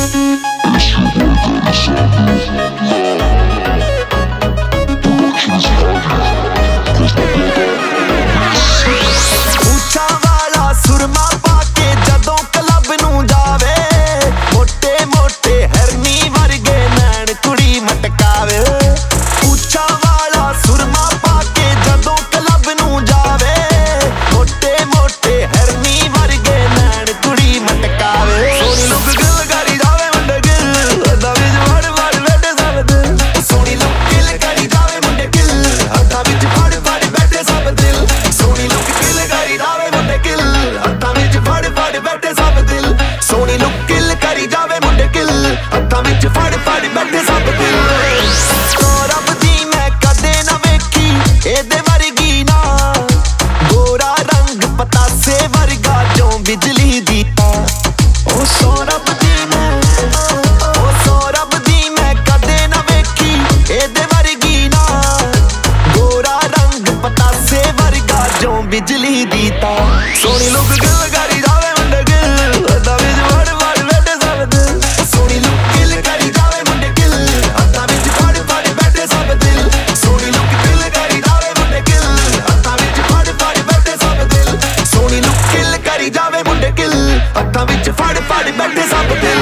बिजली दीता सोनी लुक गिल करी जावे मुंडे गिल हत्था विच फड़ फड़ बैठे सब दिल सोनी लुक गिल करी जावे मुंडे गिल हत्था विच फड़ फड़ बैठे सब दिल सोनी लुक गिल करी जावे मुंडे गिल हत्था विच फड़ फड़ बैठे सब दिल सोनी लुक गिल करी जावे मुंडे गिल हत्था विच फड़ फड़ बैठे सब दिल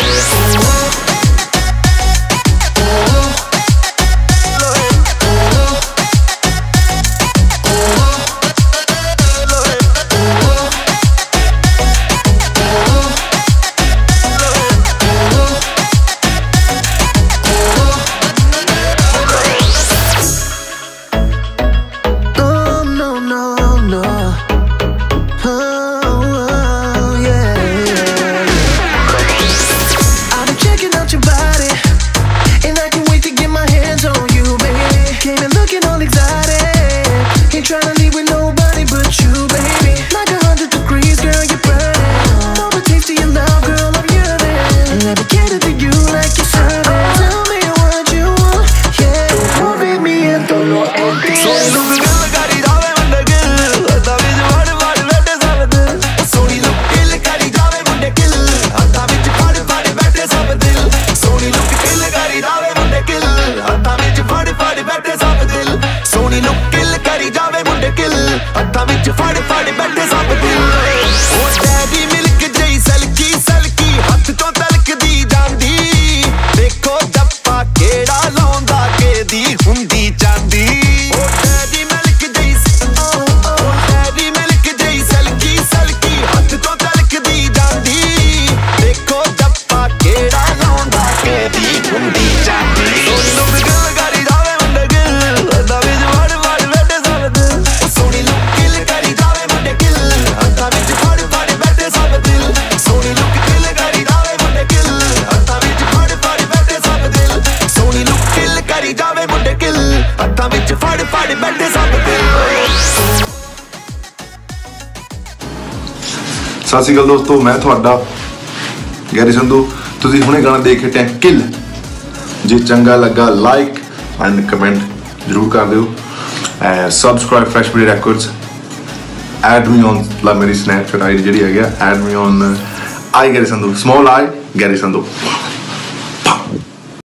ਸਤਿ ਸ਼੍ਰੀ ਅਕਾਲ ਦੋਸਤੋ, ਮੈਂ ਤੁਹਾਡਾ ਗੈਰੀ ਸੰਧੂ। ਤੁਸੀਂ ਹੁਣੇ ਗਾਣਾ ਦੇਖ ਕੇ ਟੈਂ ਕਿਲ। ਜੇ ਚੰਗਾ ਲੱਗਾ ਲਾਈਕ ਐਂਡ ਕਮੈਂਟ ਜ਼ਰੂਰ ਕਰ ਦਿਓ। Subscribe fresh video records. Add me on ਮੇਰੀ ਸਨੈਪਚੈਟ ਆਈਡੀ ਜਿਹੜੀ ਹੈਗੀ ਆ, add me on I Garry Sandhu, small I Garry Sandhu.